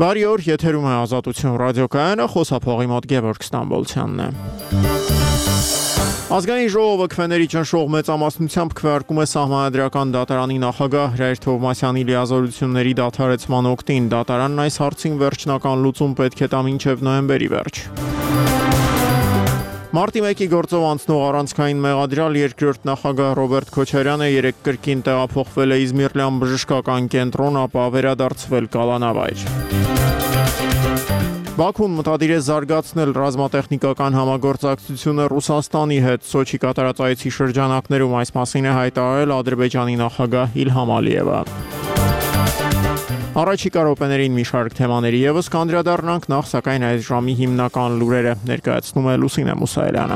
Բարի օր, եթերում է Ազատություն ռադիոկայանը, խոսափողի մոտ Գևորգ Ստամբոլցյանն է։ Ազգային ժողովը քվեների ճնշող մեծամասնությամբ քվեարկում է Սահմանադրական դատարանի նախագահ Հրայր Թովմասյանի լիազորությունների դադարեցման օգտին։ Դատարանն այս հարցին վերջնական լուծում պետք է տա մինչև նոյեմբերի վերջ։ Մարտի 1-ի գործով անցնող առանցքային մեղադրյալ երկրորդ նախագահ Ռոբերտ Քոչարյանը երեկ կրկին տեղափոխվել է Իզմիրլյան բժշկական կենտրոն, ապա վերադարձվել կալանավայր։ Բաքուն մտադիր է զարգացնել ռազմատեխնիկական համագործակցությունը Ռուսաստանի հետ։ Սոչի կատարած այցի շրջանակներում այս մասին է հայտարարել Ադրբեջանի նախագահ Իլհամ Ալիևը։ Առաջիկա րոպեներին մի շարք թեմաների ևս կանդրադառնանք, նախ սակայն այս ժամի հիմնական լուրերը ներկայացնում է Լուսինե Մուսայելյանը։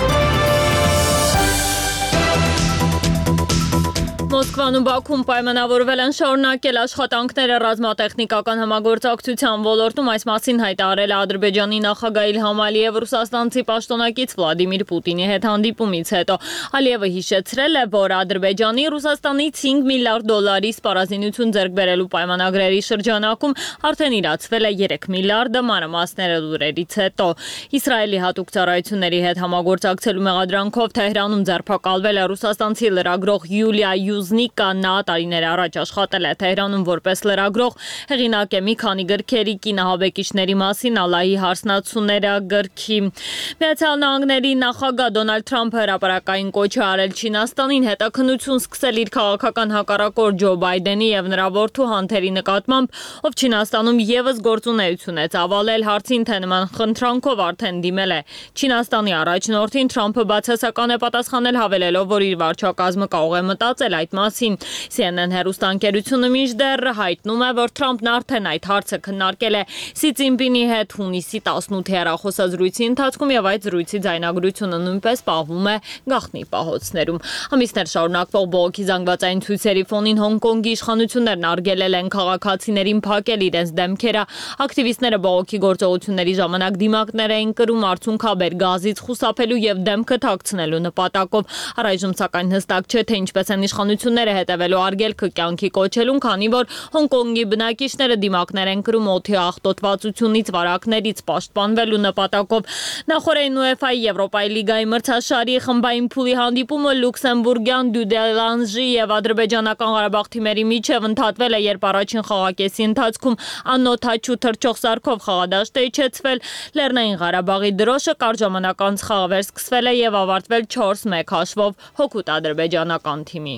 Մոսկվան ու Բաքուն պայմանավորվել են շարունակել աշխատանքները ռազմատեխնիկական համագործակցության ոլորտում, այս մասին հայտարարել է Ադրբեջանի նախագահ Իլհամ Ալիևը ռուսաստանցի պաշտոնակից Վլադիմիր Պուտինի հետ հանդիպումից հետո։ Ալիևը հիշեցրել է, որ Ադրբեջանի Ռուսաստանից $5 միլիարդ սպառազինություն ձեռք բերելու պայմանագրերի շրջանակում արդեն իրացվել է $3 միլիարդը, մանրամասները լուրերից հետո։ Իսրայելի հատուկ ծառայությունների հետ համագործակցելու մեղադրանքով Թեհրանում ձերբակալվել է ռուսաստանցի լրագրող Յուլիա Յուզնիկա, նա տարիներ առաջ աշխատել է Թեհրանում որպես լրագրող, հեղինակ է մի քանի գրքերի, կինահաբեկիչների մասին, Ալլահի հարսնացուները գրքի։ Միացյալ Նահանգների նախագահ Դոնալդ Թրամփը հրապարակային կոչ է արել Չինաստանին հետաքննություն սկսել իր քաղաքական հակառակորդ Ջո Բայդենի եւ նրա որդու Հանթերի նկատմամբ, ով Չինաստանում եւս գործունեություն է ծավալել, հարցին թե նման խնդրանքով արդեն դիմել է Չինաստանի առաջնորդին, Թրամփը բացասական է պատասխանել, հավելելով, որ իր վարչակազմը կարող է մտածել այդ մասին։ CNN հեռուստաընկերությունը մինչդեռ հայտնում է, որ Թրամփն արդեն այդ հարցը քննարկել է Սի Ցզինպինի հետ հունիսի 18-ի հեռախոսազրույցի ընթացքում եւ այդ զրույցի ձայնագրությունը նույնպես պահվում է գաղտնի պահոցներում։ Ամիսներ շարունակվող բողոքի զանգվածային ցույցերի ֆոնին Հոնկոնգի իշխանություններն արգելել են քաղաքացիներին փակել իրենց դեմքերը։ Ակտիվիստները բողոքի գործողությունների ժամանակ դիմակներ էին կրում արցունքաբեր գազից խուսափելու եւ դեմքը թաքցնելու նպատակով։ Առայժմ սակայն հստակ չէ, թե ինչպես են իշխանությունները հետևելու արգելքը կյանքի կոչելուն, քանի որ Հոնկոնգի բնակիչները դիմակներ են կրում օդի աղտոտվածությունից, վարակներից պաշտպանվելու նպատակով։ Նախորդին UEFA-ի Եվրոպայի լիգայի մրցաշարի խմբային փուլի հանդիպումը Լյուքսեմբուրգյան Դյուդելանժի եւ ադրբեջանական Ղարաբաղ թիմերի միջև ընդհատվել է, երբ առաջին խաղակեսի ընթացքում անօթաչու թռչող սարքով խաղադաշտ է իջեցվել։ Լեռնային Ղարաբաղի դրոշը կարճ ժամանակ անց խաղը սկսվել է եւ ավարտվել 4-1 հաշվով հօգուտ ադրբեջանական թիմի։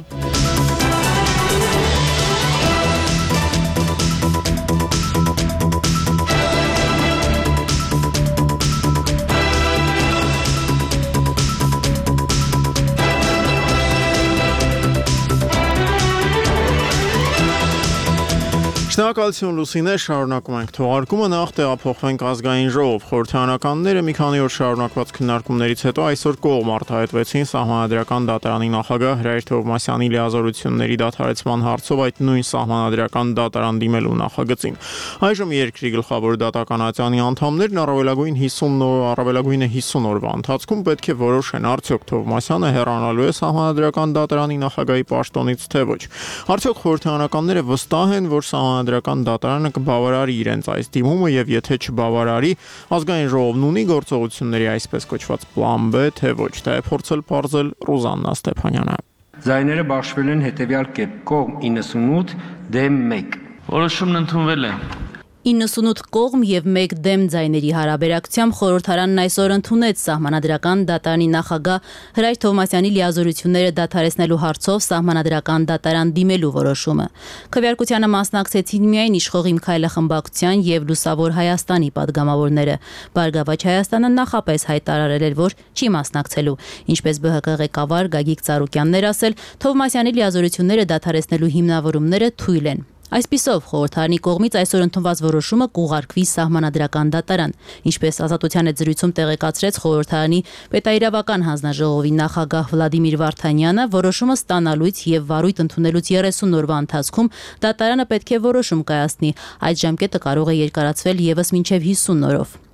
Շնորհակալություն Լուսինե, շարունակում ենք թողարկումը, նախ տեղափոխվենք ազգային ժողով։ Խորհրդարանականները մի քանի օր շարունակված քննարկումներից հետո այսօր կողմ արտահայտվեցին Սահմանադրական դատարանի նախագահ Հրայր Թովմասյանի լիազորությունների դադարեցման հարցով այդ նույն Սահմանադրական դատարան դիմելու նախագծին։ Այժմ երկրի գլխավոր դատական ատյանի անդամներն առավելագույնը 50 օրվա ընթացքում պետք է որոշեն, արդյոք Թովմասյանը հեռանալու է Սահմանադրական դատարանի նախագահի պաշտոնից, թե ոչ։ Արդյոք խորհրդարանականները վստահ են, որ Սահմանադրական դատարանը կբավարարի իրենց այս դիմումը եւ եթե չբավարարի, ազգային ժողովն ունի գործողությունների այսպես կոչված պլան B, թե ոչ, դա է փորձել պարզել Ռուզաննա Ստեփանյանը։ Ձայները բաշխվել են հետեւյալ կերպ՝ կողմ 98 դեմ 1։ Որոշումն ընդունվել է։ 98 կողմ եւ 1 դեմ ձայների հարաբերակցությամբ խորհրդարանն այսօր ընդունեց Սահմանադրական դատարանի նախագահ Հրայր Թովմասյանի լիազորությունները դադարեցնելու հարցով Սահմանադրական դատարան դիմելու որոշումը։ Քվեարկությանը մասնակցեցին միայն իշխող Իմ Քայլը խմբակցության եւ Լուսավոր Հայաստանի падգամավորները։ Բարգավաճ Հայաստանը նախապես հայտարարել էր, որ չի մասնակցելու։ Ինչպես ԲՀԿ ղեկավար Գագիկ Ծառուկյանն էր ասել, Թովմասյանի լիազորությունները դադարեցնելու հիմնավորումները թույլ են։ Այսպիսով, խորհրդարանի կողմից այսօր ընդունված որոշումը կուղարկվի Սահմանադրական դատարան, ինչպես Ազատության հետ զրույցում տեղեկացրեց խորհրդարանի պետաիրավական հանձնաժողովի նախագահ Վլադիմիր Վարդանյանը, որոշումը ստանալուց եւ վարույթ ընդունելուց 30 օրվա ընթացքում դատարանը պետք է որոշում կայացնի, այդ ժամկետը կարող է երկարացվել եւս մինչեւ 50 օրով։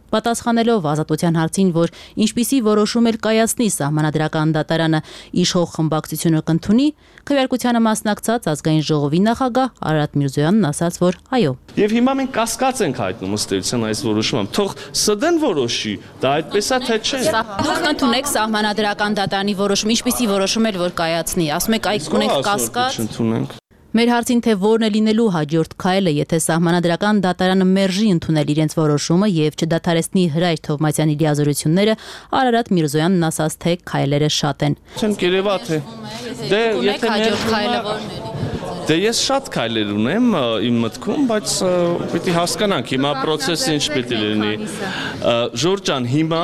Պատասխանելով Ազատության հարցին, որ ինչպիսի որոշում էլ կայացնի Սահմանադրական դատարանը իշխող խմբակցությունը կընդունի, քվեարկությանը մասնակցած ազգային ժողովի նախագահ Արարատ Միրզոյանն ասաց, որ այո։ Եվ հիմա մենք կասկած ենք հայտնում ըստ էության այս որոշումը։ Թող ՍԴ-ն որոշի, դա այդպես է թե չէ։ Դուք կընդունեք Սահմանադրական դատարանի որոշում, ինչպիսի որոշում էլ որ կայացնի, ասում եք այդ կունենք կասկած։ Մեր հարցին թե որն է լինելու հաջորդ քայլը, եթե Սահմանադրական դատարանը մերժի ընդունել իրենց որոշումը եւ չդադարեցնի Հրայր Թովմասյանի լիազորությունները, Արարատ Միրզոյանն ասաց, թե քայլերը շատ են։ Չեմ կերևա թե եթե հաջորդ քայլը որն է։ Դե ես շատ քայլեր ունեմ իմ մտքում, բայց պիտի հասկանանք հիմա process-ը ինչ պիտի լինի։ Ժորժ ջան, հիմա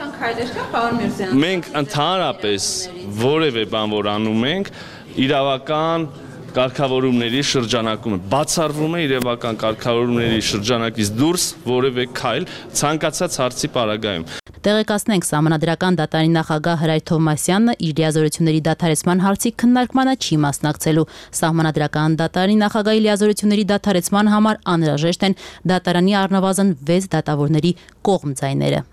մենք ընդհանրապես որևէ բան որ անում ենք, իրավական կարգավորումների շրջանակում բացառվում է իրավական կարգավորումների շրջանակից դուրս որևէ քայլ ցանկացած հարցի պարագայում։ Տեղեկացնենք, Սահմանադրական դատարանի նախագահ Հրայր Թովմասյանը իր լիազորությունների դադարեցման հարցի քննարկմանը չի մասնակցելու։ Սահմանադրական դատարանի նախագահի լիազորությունների դադարեցման համար անհրաժեշտ են դատարանի առնվազն 6 դատավորների կողմ ձայները։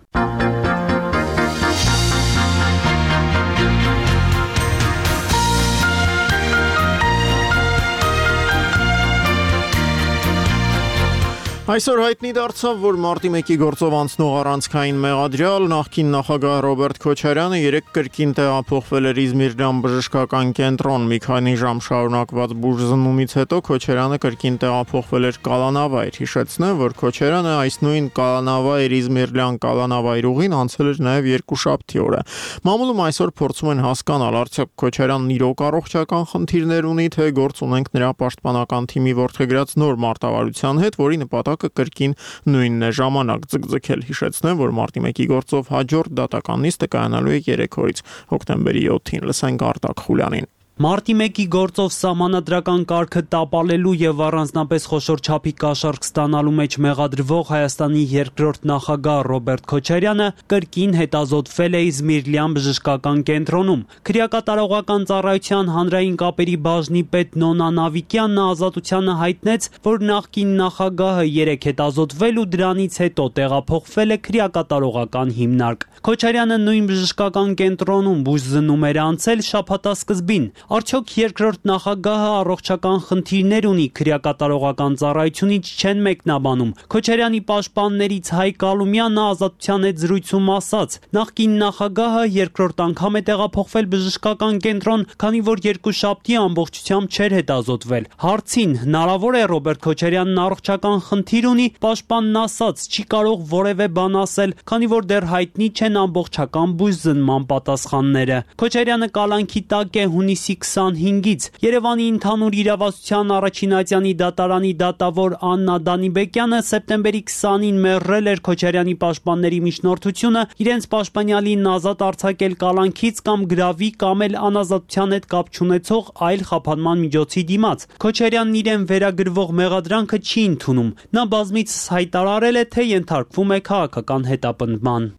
Այսօր հայտնի դարձավ, որ մարտի 1-ի գործով անցնող առանցքային մեղադրյալ նախկին նախագահ Ռոբերտ Քոչարյանը 3 կրկին տեղափոխվել էր Իզմիրյան բժշկական կենտրոն։ Մի քանի ժամ շարունակված բուժզնումից հետո Քոչարյանը կրկին տեղափոխվել էր Կալանավայր։ Հիշեցնեմ, որ Քոչարյանը այս նույն Կալանավայր Իզմիրյան Կալանավայր ուղին անցել էր նաև երկուշաբթի օրը։ Մամուլում այսօր փորձում են հասկանալ, արդյոք Քոչարյանն իրոք առողջական խնդիրներ ունի, թե գործ ունենք նրա պաշտպանական թիմի որդեգրած նոր մարտավարության հետ, որի նպատակը կրկին նույնն է ժամանակ ձգձգել։ Հիշեցնեմ, որ մարտի 1-ի գործով հաջորդ դատական նիստը կայանալու է 3 օրից հոկտեմբերի 7-ին։ Լսենք Արտակ Խուլյանին։ Մարտի 1-ի գործով Սահմանադրական կարգը տապալելու եւ առանձնապես խոշոր չափի կաշառք ստանալու մեջ մեղադրվող Հայաստանի երկրորդ նախագահ Ռոբերտ Քոչարյանը կրկին հետազոտվել է Իզմիրյան բժշկական կենտրոնում։ Քրեակատարողական ծառայության հանրային կապերի բաժնի պետ Նոնա Նավիկյանն Ազատությանը հայտնեց, որ նախկին նախագահը 3 հետազոտվել ու դրանից հետո տեղափոխվել է քրեակատարողական հիմնարկ։ Քոչարյանը նույն բժշկական կենտրոնում բուժզննում էր անցել շաբաթասկզբին։ Արդյոք երկրորդ նախագահը առողջական խնդիրներ ունի, քրեակատարողական ծառայությունից չեն մեկնաբանում։ Քոչարյանի պաշտպաններից Հայկ Ալումյանը Ազատության հետ զրույցում ասաց. նախկին նախագահը երկրորդ անգամ է տեղափոխվել բժշկական կենտրոն, քանի որ երկուշաբթի ամբողջությամբ չէր հետազոտվել։ Հարցին հնարավոր է Ռոբերտ Քոչարյանն առողջական խնդիր ունի, պաշտպանն ասաց չի կարող որևէ բան ասել, քանի որ դեռ հայտնի չեն ամբողջական բուժզնման պատասխանները։ Քոչարյանը կալանքի տակ է հունիսի 25-ից։ Երևանի ընդհանուր իրավասության առաջինատյանի դատարանի դատավոր Աննա Դանիբեկյանը սեպտեմբերի 20-ին մերժել էր Քոչարյանի պաշտպանների միջնորդությունը իրենց պաշտպանյալին ազատ արձակել կալանքից կամ գրավի կամ էլ անազատության հետ կապ չունեցող այլ խափանման միջոցի դիմաց։ Քոչարյանն իրեն վերագրվող մեղադրանքը չի ընդունում։ Նա բազմիցս հայտարարել է, թե ենթարկվում է քաղաքական հետապնդման։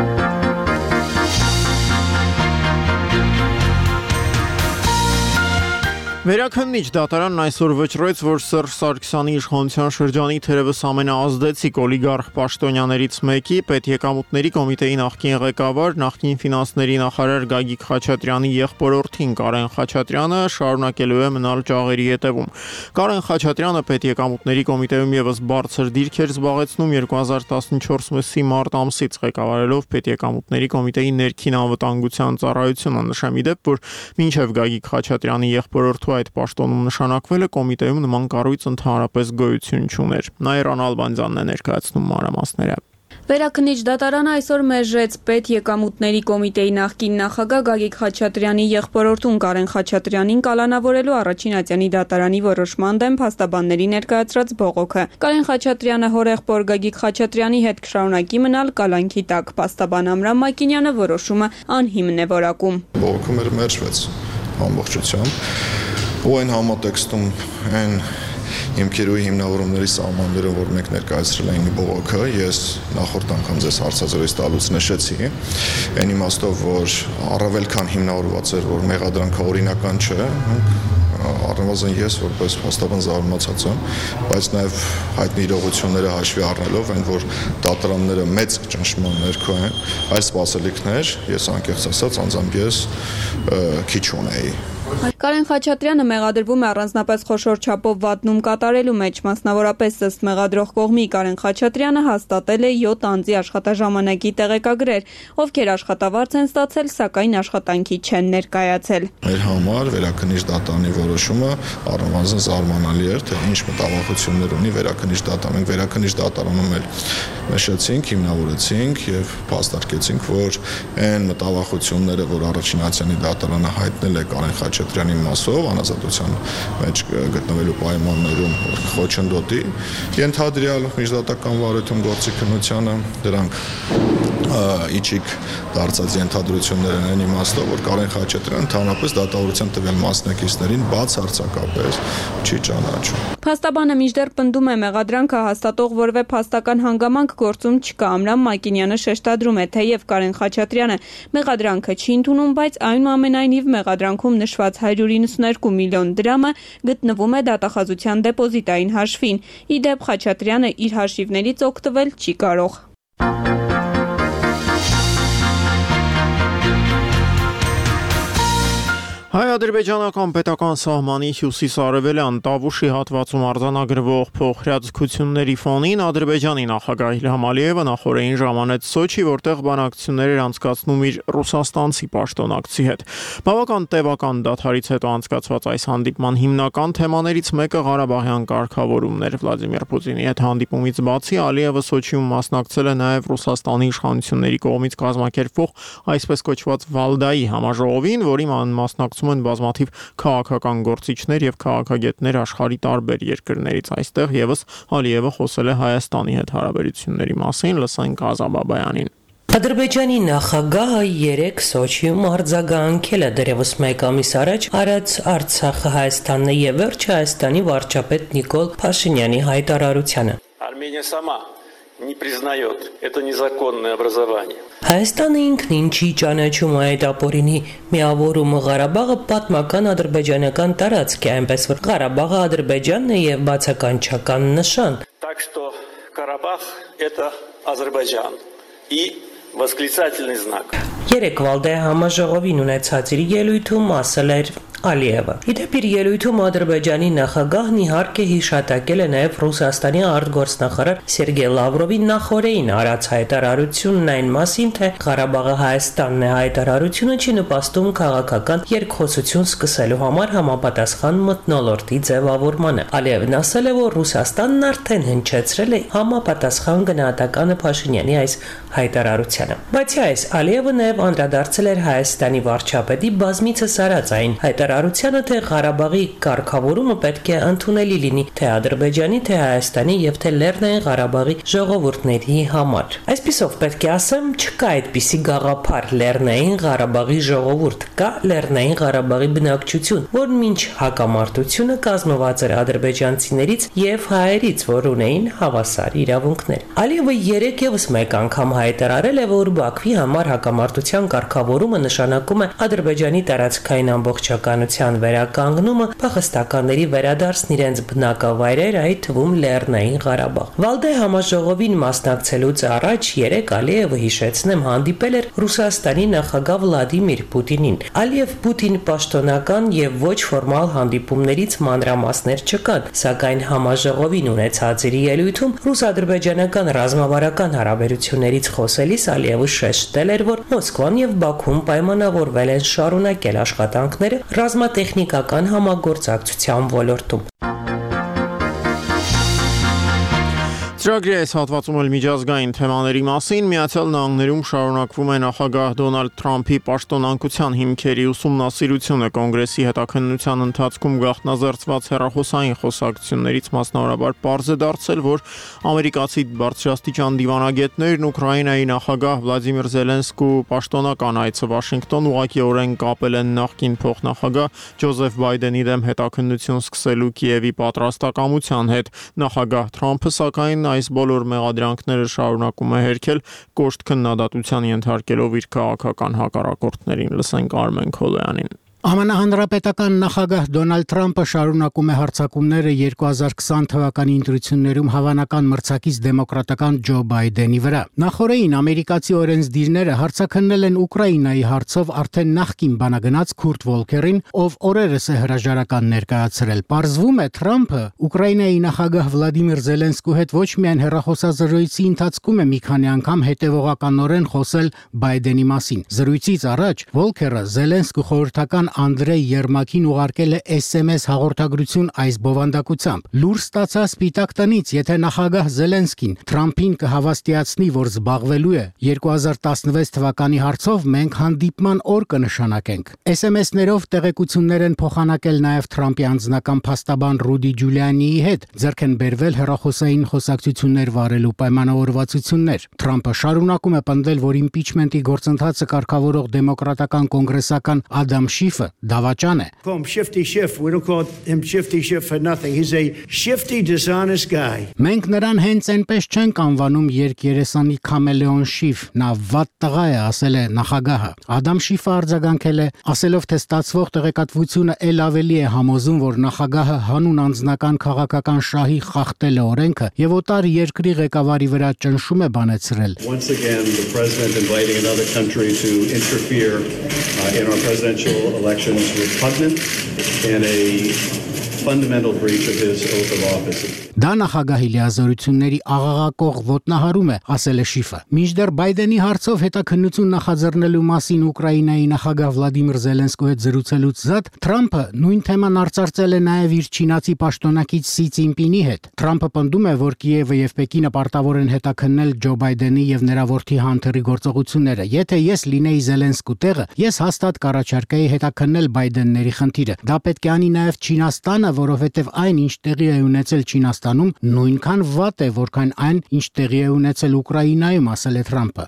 Վերաքննիչ դատարանն այսօր վճռեց, որ Սերժ Սարգսյանի իշխանության շրջանի թերևս ամենաազդեցիկ օլիգարխ պաշտոնյաներից մեկի պետեկամուտների կոմիտեի նախկին ղեկավար, նախկին ֆինանսների նախարար Գագիկ Խաչատրյանի եղբորորդին Կարեն Խաչատրյանը շարունակելու է մնալ ճաղերի հետևում։ Կարեն Խաչատրյանը պետեկամուտների կոմիտեում եւս բարձր դիրք էր զբաղեցնում 2014 մսի մարտ ամսից ղեկավարելով պետեկամուտների կոմիտեի ներքին անվտանգության ծառայությունը։ Նշեմ ի դեպ, որ մինչև Գագիկ Խաչատրյանի եղբորորդու այդ պաշտոնում նշանակվելը կոմիտեում նման կառույց ընդհանրապես գոյություն չուներ։ Նաիրան Ալբանդյանն է ներկայացնում մանրամասները։ Վերաքննիչ դատարանը այսօր մերժեց պետ եկամուտների կոմիտեի նախկին նախագահ Գագիկ Խաչատրյանի եղբորորդուն Կարեն Խաչատրյանին կալանավորելու առաջին ատյանի դատարանի որոշման դեմ փաստաբանների ներկայացրած բողոքը։ Կարեն Խաչատրյանը հորեղբոր Գագիկ Խաչատրյանի հետ կշարունակի մնալ կալանքի տակ։ Փաստաբան Ամրամ Մակինյանը որոշումը անհիմն է որակում։ Բողոքը մերժվեց ամբողջությամբ ու այն համատեքստում այն հիմքերուի հիմնավորումների սահմանները, որ մենք ներկայացրել էինք բողոքը, ես նախորդ անգամ ձեզ հարցազրույց տալուց նշեցի, այն իմաստով, որ առավել քան հիմնավորված էր, որ մեղադրանքը օրինական չէ, առնվազն ես որպես փաստաբան զարմացած եմ, բայց նաև հայտնի իրողությունները հաշվի առնելով այն, որ դատարանները մեծ ճնշման ներքո են, այս սպասելիքներ ես անկեղծ ասած անձամբ ես քիչ ունեի։ Կարեն Խաչատրյանը մեղադրվում է առանձնապես խոշոր չափով վատնում կատարելու մեջ, մասնավորապես ըստ մեղադրող կողմի Կարեն Խաչատրյանը հաստատել է 7 անձի աշխատաժամանակի տեղեկագրեր, ովքեր աշխատավարձ են ստացել, սակայն աշխատանքի չեն ներկայացել։ Մեր համար վերաքննիչ դատարանի որոշումը առնվազն զարմանալի էր, թե ինչ մտավախություններ ունի վերաքննիչ դատարանը։ Մենք վերաքննիչ դատարանում էլ նշեցինք, հիմնավորեցինք եւ փաստարկեցինք, որ այն մտավախությունները, որ առաջինացիանի դատարանը հայտնել է Կարեն Խաչատրյանի մասով անազատության մեջ գտնվելու պայմաններում խոչընդոտի, ենթադրյալ միջդատական վարույթում գործի քննությանը դրանք իջիկ դարձած ենթադրություններ են այն իմաստով, որ Կարեն Խաչատրյանը ընդհանրապես դատավորության տվյալ մասնակիցներին բացարձակապես չի ճանաչում։ Փաստաբանը մինչդեռ պնդում է մեղադրանքը հաստատող որևէ փաստական հանգամանք գործում չկա։ Ամրամ Մակինյանը շեշտադրում է, թեև Կարեն Խաչատրյանը մեղադրանքը չի ընդունում, բայց այնուամենայնիվ մեղադրանքում նշված 192 միլիոն դրամը գտնվում է դատախազության դեպոզիտային հաշվին։ Ի դեպ Խաչատրյանը իր հաշիվներից օգտվել չի կարող։ Հայ-ադրբեջանական պետական սահմանի հյուսիս-արևելյան Տավուշի հատվածում արձանագրվող փոխհրաձգությունների ֆոնին Ադրբեջանի նախագահ Իլհամ Ալիևը նախորդին ժամանեց Սոչի, որտեղ բանակցություններ էր անցկացնում իր ռուսաստանցի պաշտոնակցի հետ։ Բավական տևական դադարից հետո անցկացված այս հանդիպման հիմնական թեմաներից մեկը Ղարաբաղյան կարգավորումն էր։ Վլադիմիր Պուտինի հետ հանդիպումից բացի Ալիևը Սոչիում մասնակցել է նաև Ռուսաստանի իշխանությունների կողմից կազմակերպվող այսպես կոչված Վալդայի համաժողովին, որի մասնակցում են բազմաթիվ քաղաքական գործիչներ եւ քաղաքագետներ աշխարհի տարբեր երկրներից։ Այստեղ եւս Ալիևը խոսել է Հայաստանի հետ հարաբերությունների մասին, լսենք Ազա Բաբայանին։ Ադրբեջանի նախագահը 3 Սոչիում արձագանքել է դեռևս 1 ամիս առաջ արած Արցախը Հայաստանն է եւ վերջ Հայաստանի վարչապետ Նիկոլ Փաշինյանի հայտարարությանը։ Արմենիա сама не признает это незаконное образование. Հայաստանը ինքնին չի ճանաչում այդ ապօրինի միավորումը Ղարաբաղը պատմական ադրբեջանական տարածք է, այնպես որ Ղարաբաղը Ադրբեջանն է եւ բացականչական նշան։ Так что Карабах это Азербайджан и восклицательный знак. Երեք Վալդայի համաժողովին ունեցած իր ելույթում ասել էր Ալիևը։ Իդեպ իր ելույթում Ադրբեջանի նախագահն իհարկե հիշատակել է նաև Ռուսաստանի արտգործնախարար Սերգեյ Լավրովի նախորդին արած հայտարարությունն այն մասին, թե Ղարաբաղը Հայաստանն է, հայտարարությունը չի նպաստում քաղաքական երկխոսություն սկսելու համար համապատասխան մթնոլորտի ձևավորմանը։ Ալիևն ասել է, որ Ռուսաստանն արդեն հնչեցրել է համապատասխան գնահատականը Փաշինյանի այս հայտարարությանը։ Բացի այս, Ալիևը նաև անդրադարձել էր Հայաստանի վարչապետի բազմիցս արած այն հայտարարությանը, թե Ղարաբաղի կարգավորումը պետք է ընդունելի լինի թե Ադրբեջանի, թե Հայաստանի եւ թե Լեռնային Ղարաբաղի ժողովուրդների համար։ Այսպիսով պետք է ասեմ, չկա այդպիսի գաղափար Լեռնային Ղարաբաղի ժողովուրդ, կա Լեռնային Ղարաբաղի բնակչություն, որն մինչ հակամարտությունը կազմված էր ադրբեջանցիներից եւ հայերից, որ ունեին հավասար իրավունքներ։ Ալիևը 3 եւս մեկ անգամ հայտարարել է, որ Բաքվի համար հակամարտության կարգավորումը նշանակում է Ադրբեջանի տարածքային ամբողջականության վերականգնումը, փախստականների վերադարձն իրենց բնակավայրեր, այդ թվում Լեռնային Ղարաբաղ։ Վալդայի համաժողովին մասնակցելուց առաջ 3 Ալիևը հիշեցնեմ հանդիպել էր Ռուսաստանի նախագահ Վլադիմիր Պուտինին։ Ալիև-Պուտին պաշտոնական եւ ոչ ֆորմալ հանդիպումներից մանրամասներ չկան, սակայն համաժողովին ունեցած իր ելույթում ռուս-ադրբեջանական ռազմավարական հարաբերություններից խոսելիս Ալիևը շեշտել էր, որ Մոսկվան եւ Բաքուն պայմանավորվել են շարունակել աշխատանքները ռազմատեխնիկական համագործակցության ոլորտում։ Ծրագրի այս հատվածում էլ միջազգային թեմաների մասին Միացյալ Նահանգներում շարունակվում է նախագահ Դոնալդ Թրամփի պաշտոնանկության հիմքերի ուսումնասիրությունը կոնգրեսի հետաքննության ընթացքում գաղտնազերծված հեռախոսային խոսակցություններից մասնավորաբար պարզ է դարձել, որ ամերիկացի բարձրաստիճան դիվանագետներն Ուկրաինայի նախագահ Վլադիմիր Զելենսկու պաշտոնական այցը Վաշինգտոն ուղղակիորեն կապել են նախկին փոխնախագահ Ջոզեֆ Բայդենի դեմ հետաքննություն սկսելու Կիևի պատրաստակամության հետ։ Նախագահ Թրամփը սակայն այս բոլոր մեղադրանքները շարունակում է հերքել, կոշտ քննադատության ենթարկելով իր քաղաքական հակառակորդներին, լսենք Արմեն Քոլոյանին։ ԱՄՆ հանրապետական նախագահ Դոնալդ Թրամփը շարունակում է հարձակումները 2020 թվականի ընտրություններում հավանական մրցակից դեմոկրատական Ջո Բայդենի վրա։ Նախորդին ամերիկացի օրենսդիրները հարձակնել են Ուկրաինայի հարցով արդեն նախկին բանագնաց Քուրտ Վոլքերին, ով օրերս է հրաժարական ներկայացրել։ Պարզվում է Թրամփը Ուկրաինայի նախագահ Վլադիմիր Զելենսկու հետ ոչ միայն հեռախոսազրույցի ընթացքում է մի քանի անգամ հետևողականորեն խոսել Բայդենի մասին։ Զրույցից առաջ Վոլքերը Զելենսկու խորհրդական Անդրեյ Երմակին ուղարկել է SMS հաղորդագրություն այս բովանդակությամբ. Լուր ստացա Սպիտակ տնից, եթե նախագահ Զելենսկին Թրամփին կհավաստիացնի, որ զբաղվելու է 2016 թվականի հարցով, մենք հանդիպման օր կնշանակենք։ SMS-ներով տեղեկություններ են փոխանակել նաև Թրամփի անձնական փաստաբան Ռուդի Ջուլիանիի հետ, ձեռք են բերվել հեռախոսային խոսակցություններ վարելու պայմանավորվածություններ։ Թրամփը շարունակում է պնդել, որ իմպիչմենտի գործընթացը կարգավորող դեմոկրատական կոնգրեսական Ադամ Շիֆը դավաճան է։ Մենք նրան հենց այնպես չենք անվանում երկերեսանի քամելեոն Շիֆ, նա վատ տղա է, ասել է նախագահը։ Ադամ Շիֆը արձագանքել է, ասելով, թե ստացվող տեղեկատվությունը ել ավելի է համոզում, որ նախագահը հանուն անձնական քաղաքական շահի խախտել է օրենքը եւ օտար երկրի ղեկավարի վրա ճնշում է բանեցրել։ In our presidential elections repugnant and a fundamental breach of his oath of office. Դա նախագահի լիազորությունների աղաղակող ոտնահարում է, ասել է Շիֆը։ Մինչդեռ Բայդենի հարցով հետաքննություն նախաձեռնելու մասին Ուկրաինայի նախագահ Վլադիմիր Զելենսկու հետ զրուցելուց զատ Թրամփը նույն թեման արծարծել է նաև իր չինացի պաշտոնակից Սի Ցինպինի հետ։ Թրամփը պնդում է, որ Կիևը եւ Պեկինը պարտավոր են հետաքննել Ջո Բայդենի եւ նրա որդի Հանթերի գործողությունները։ Եթե ես լինեի Զելենսկու տեղը, ես հաստատ կառաջարկեի հետաքննել Բայդենների խնդիրը։ Դա պետք է անի նաև Չինաստանը, որովհետեւ այն, ինչ տեղի է ունեցել Չինաստանում, նույնքան վատ է, որքան այն, ինչ տեղի է ունեցել Ուկրաինայում, ասել է Թրամփը։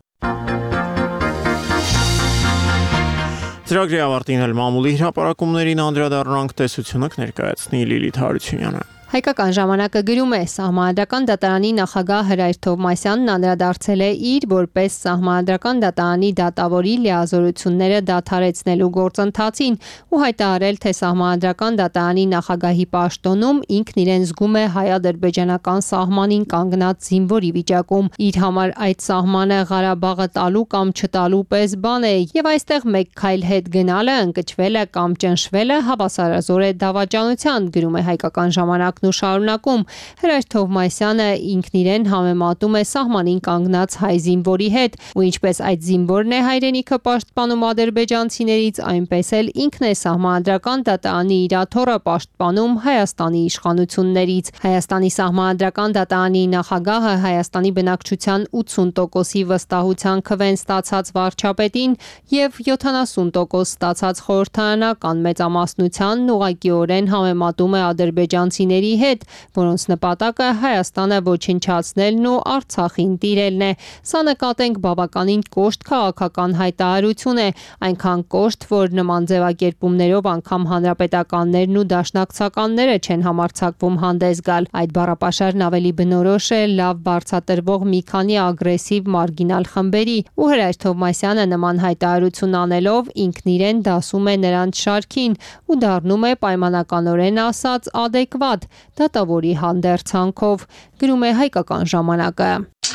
Ծրագրի ավարտին էլ մամուլի հրապարակումներին անդրադառնանք, տեսությունը կներկայացնի Լիլիթ Հարությունյանը։ Հայկական ժամանակը գրում է, Սահմանադրական դատարանի նախագահ Հրայր Թովմասյանն անդրադարձել է իր որպես Սահմանադրական դատարանի դատավորի լիազորությունները դադարեցնելու գործընթացին ու հայտարարել, թե Սահմանադրական դատարանի նախագահի պաշտոնում ինքն իրեն զգում է հայ-ադրբեջանական սահմանին կանգնած զինվորի վիճակում։ Իր համար այդ սահմանը Ղարաբաղը տալու կամ չտալու պես բան է, եւ այստեղ մեկ քայլ հետ գնալը, ընկճվելը կամ ճնշվելը հավասարազոր է դավաճանության, գրում է Հայկական ժամանակ ու շարունակում Հրայր Թովմասյանը ինքն իրեն համեմատում է սահմանին կանգնած հայ զինվորի հետ ու ինչպես այդ զինվորն է հայրենիքը պաշտպանում ադրբեջանցիներից, այնպես էլ ինքն է Սահմանադրական դատարանի իրաթոռը պաշտպանում Հայաստանի իշխանություններից։ Հայաստանի Սահմանադրական դատարանի նախագահը Հայաստանի բնակչության 80%-ի վստահության քվեն ստացած վարչապետին եւ 70% ստացած խորհրդարանական մեծամասնությանն ուղղակիորեն համեմատում է ադրբեջանցիների հետ, որոնց նպատակը Հայաստանը ոչնչացնելն ու Արցախին տիրելն է։ Սա նկատենք բավականին կոշտ քաղաքական հայտարարություն է, այնքան կոշտ, որ նման ձևակերպումներով անգամ հանրապետականներն ու դաշնակցականները չեն համարձակվում հանդես գալ։ Այդ բառապաշարն ավելի բնորոշ է լավ բարձրատրվող մի քանի ագրեսիվ մարգինալ խմբերի, ու Հրայր Թովմասյանը նման հայտարարություն անելով ինքն իրեն դասում է նրանց շարքին ու դառնում է պայմանականորեն ասած adekvat դատավորի հանդերձանքով, գրում է Հայկական ժամանակը։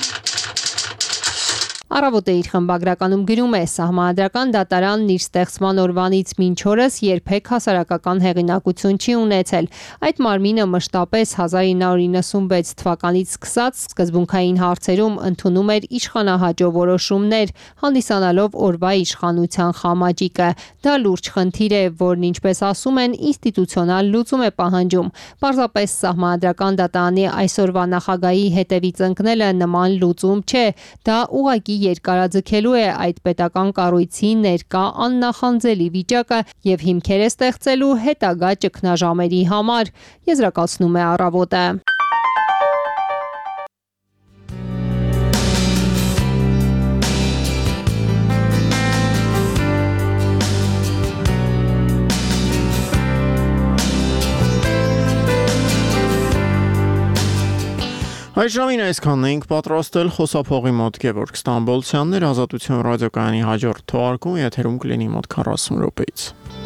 Առավոտը իր խմբագրականում գրում է. Սահմանադրական դատարանն իր ստեղծման օրվանից մինչ օրս երբեք հասարակական հեղինակություն չի ունեցել։ Այդ մարմինը մշտապես 1996 թվականից սկսած սկզբունքային հարցերում ընդունում էր իշխանահաջո որոշումներ, հանդիսանալով օրվա իշխանության խամաճիկը։ Դա լուրջ խնդիր է, որն ինչպես ասում են, ինստիտուցիոնալ լուծում է պահանջում։ Պարզապես Սահմանադրական դատարանի այսօրվա նախագահի հետևից ընկնելը նման լուծում չէ, դա ուղղակի երկարաձգելու է այդ պետական կառույցի ներկա աննախանձելի վիճակը եւ հիմքեր է ստեղծելու հետագա ճգնաժամերի համար, եզրակացնում է Առավոտը։ Այս ժամին այսքանն էինք պատրաստել, խոսափողի մոտ Գևորգ Ստամբոլցյանն էր, Ազատություն ռադիոկայանի հաջորդ թողարկումը եթերում կլինի մոտ 40 րոպեից։